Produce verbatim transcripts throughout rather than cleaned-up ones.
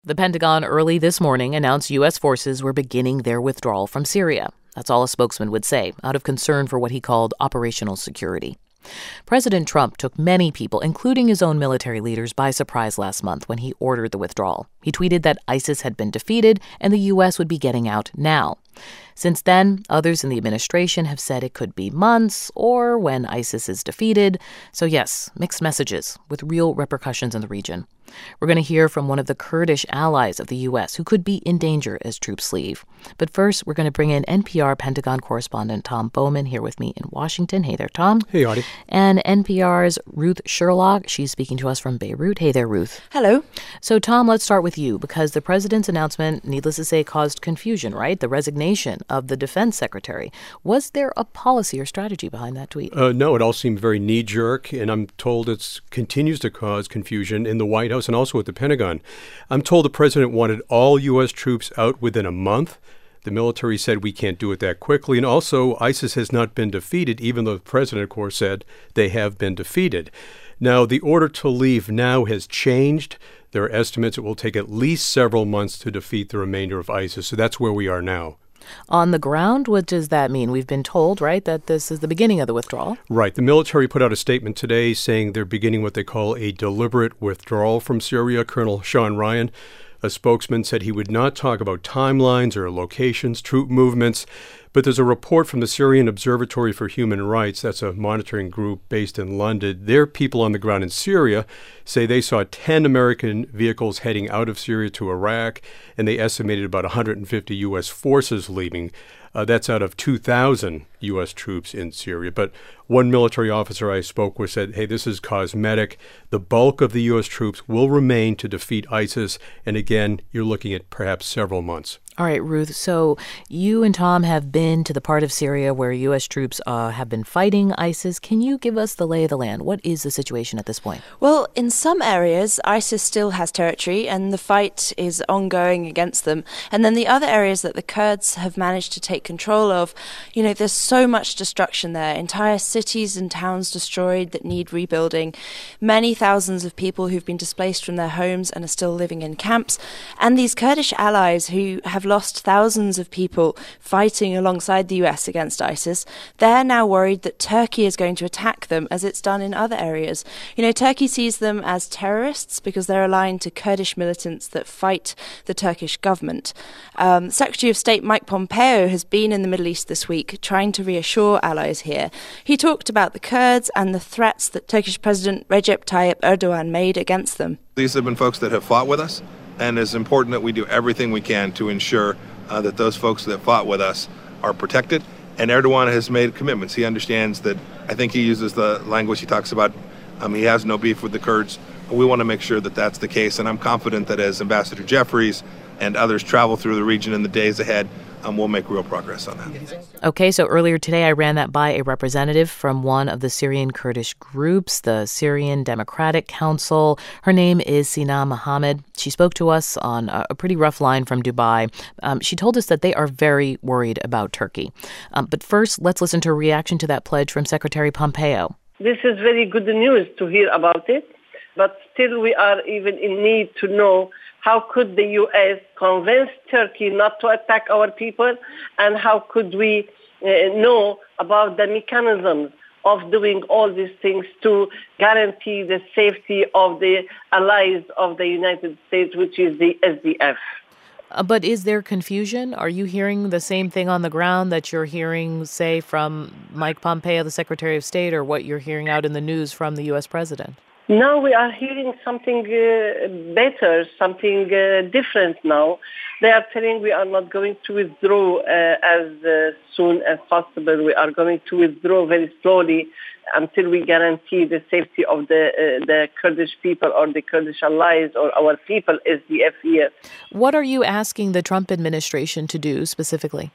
The Pentagon early this morning announced U S forces were beginning their withdrawal from Syria. That's all a spokesman would say, out of concern for what he called operational security. President Trump took many people, including his own military leaders, by surprise last month when he ordered the withdrawal. He tweeted that ISIS had been defeated and the U S would be getting out now. Since then, others in the administration have said it could be months or when ISIS is defeated. So yes, mixed messages with real repercussions in the region. We're going to hear from one of the Kurdish allies of the U S who could be in danger as troops leave. But first, we're going to bring in N P R Pentagon correspondent Tom Bowman here with me in Washington. Hey there, Tom. Hey, Audie. And N P R's Ruth Sherlock. She's speaking to us from Beirut. Hey there, Ruth. Hello. So, Tom, let's start with you because the president's announcement, needless to say, caused confusion, right? The resignation of the defense secretary. Was there a policy or strategy behind that tweet? Uh, no, it all seemed very knee-jerk, and I'm told it continues to cause confusion in the White House and also at the Pentagon. I'm told the president wanted all U S troops out within a month. The military said we can't do it that quickly. And also, ISIS has not been defeated, even though the president, of course, said they have been defeated. Now, the order to leave now has changed. There are estimates it will take at least several months to defeat the remainder of ISIS. So that's where we are now. On the ground, what does that mean? We've been told, right, that this is the beginning of the withdrawal. Right. The military put out a statement today saying they're beginning what they call a deliberate withdrawal from Syria. Colonel Sean Ryan, a spokesman, said he would not talk about timelines or locations, troop movements. But there's a report from the Syrian Observatory for Human Rights, that's a monitoring group based in London. Their people on the ground in Syria say they saw ten American vehicles heading out of Syria to Iraq, and they estimated about one hundred fifty U S forces leaving. Uh, that's out of two thousand U S troops in Syria. But one military officer I spoke with said, hey, this is cosmetic. The bulk of the U S troops will remain to defeat ISIS. And again, you're looking at perhaps several months. All right, Ruth. So you and Tom have been to the part of Syria where U S troops uh, have been fighting ISIS. Can you give us the lay of the land? What is the situation at this point? Well, in some areas, ISIS still has territory and the fight is ongoing against them. And then the other areas that the Kurds have managed to take control of, you know, there's so much destruction there. Entire cities and towns destroyed that need rebuilding. Many thousands of people who've been displaced from their homes and are still living in camps. And these Kurdish allies who have lost thousands of people fighting alongside the U S against ISIS, they're now worried that Turkey is going to attack them as it's done in other areas. You know, Turkey sees them as terrorists because they're aligned to Kurdish militants that fight the Turkish government. Um, Secretary of State Mike Pompeo has been in the Middle East this week trying to reassure allies here. He talked about the Kurds and the threats that Turkish President Recep Tayyip Erdogan made against them. These have been folks that have fought with us. And it's important that we do everything we can to ensure uh, that those folks that fought with us are protected. And Erdogan has made commitments. He understands that, I think he uses the language he talks about, um, he has no beef with the Kurds. We want to make sure that that's the case. And I'm confident that as Ambassador Jeffries and others travel through the region in the days ahead, um, we'll make real progress on that. Okay, so earlier today I ran that by a representative from one of the Syrian Kurdish groups, the Syrian Democratic Council. Her name is Sina Mohammed. She spoke to us on a pretty rough line from Dubai. Um, she told us that they are very worried about Turkey. Um, but first, let's listen to a reaction to that pledge from Secretary Pompeo. This is very good news to hear about it, but still we are even in need to know how could the U S convince Turkey not to attack our people, and how could we uh, know about the mechanisms of doing all these things to guarantee the safety of the allies of the United States, which is the S D F. Uh, but is there confusion? Are you hearing the same thing on the ground that you're hearing, say, from Mike Pompeo, the Secretary of State, or what you're hearing out in the news from the U S president? Now we are hearing something uh, better, something uh, different now. They are telling we are not going to withdraw uh, as uh, soon as possible. We are going to withdraw very slowly until we guarantee the safety of the uh, the Kurdish people or the Kurdish allies or our people, S D F here. What are you asking the Trump administration to do specifically?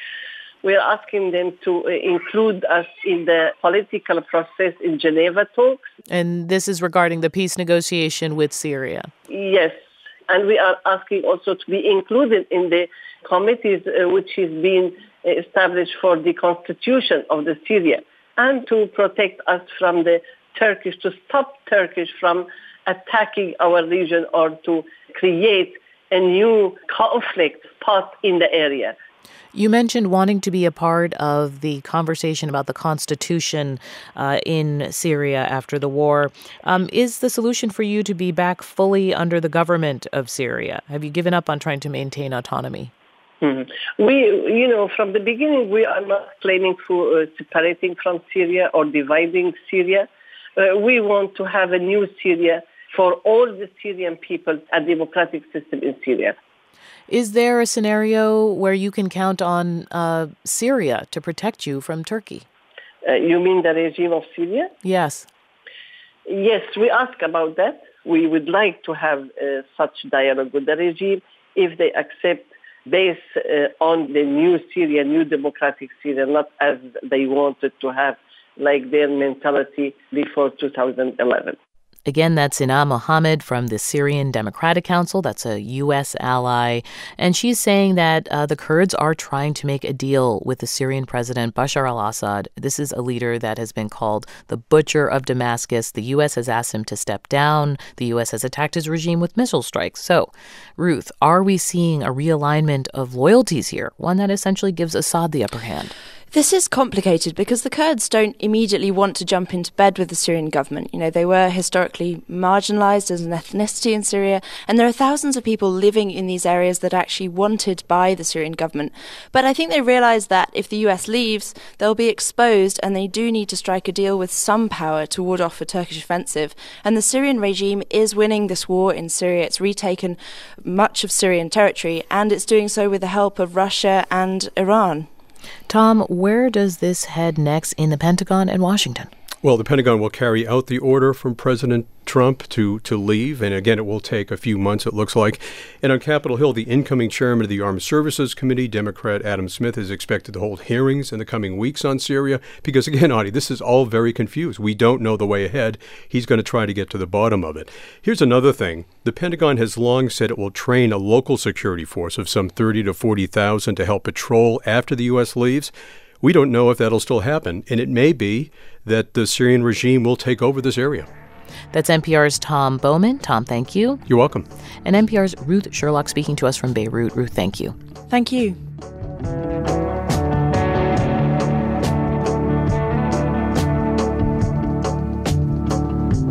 We are asking them to include us in the political process in Geneva talks. And this is regarding the peace negotiation with Syria. Yes. And we are asking also to be included in the committees uh, which is being established for the constitution of the Syria, and to protect us from the Turkish, to stop Turkish from attacking our region or to create a new conflict spot in the area. You mentioned wanting to be a part of the conversation about the constitution uh, in Syria after the war. Um, is the solution for you to be back fully under the government of Syria? Have you given up on trying to maintain autonomy? Mm-hmm. We, you know, from the beginning, we are not claiming for uh, separating from Syria or dividing Syria. Uh, we want to have a new Syria for all the Syrian people, a democratic system in Syria. Is there a scenario where you can count on uh, Syria to protect you from Turkey? Uh, you mean the regime of Syria? Yes. Yes, we ask about that. We would like to have uh, such dialogue with the regime if they accept based uh, on the new Syria, new democratic Syria, not as they wanted to have, like their mentality before two thousand eleven. Again, that's Ina Mohammed from the Syrian Democratic Council. That's a U S ally. And she's saying that uh, the Kurds are trying to make a deal with the Syrian president, Bashar al-Assad. This is a leader that has been called the butcher of Damascus. The U S has asked him to step down. The U S has attacked his regime with missile strikes. So, Ruth, are we seeing a realignment of loyalties here, one that essentially gives Assad the upper hand? This is complicated because the Kurds don't immediately want to jump into bed with the Syrian government. You know, they were historically marginalized as an ethnicity in Syria, and there are thousands of people living in these areas that are actually wanted by the Syrian government. But I think they realize that if the U S leaves, they'll be exposed, and they do need to strike a deal with some power to ward off a Turkish offensive. And the Syrian regime is winning this war in Syria. It's retaken much of Syrian territory, and it's doing so with the help of Russia and Iran. Tom, where does this head next in the Pentagon and Washington? Well, the Pentagon will carry out the order from President Trump to, to leave. And again, it will take a few months, it looks like. And on Capitol Hill, the incoming chairman of the Armed Services Committee, Democrat Adam Smith, is expected to hold hearings in the coming weeks on Syria. Because again, Audie, this is all very confused. We don't know the way ahead. He's going to try to get to the bottom of it. Here's another thing. The Pentagon has long said it will train a local security force of some thirty to forty thousand to help patrol after the U S leaves. We don't know if that'll still happen, and it may be that the Syrian regime will take over this area. That's N P R's Tom Bowman. Tom, thank you. You're welcome. And N P R's Ruth Sherlock speaking to us from Beirut. Ruth, thank you. Thank you.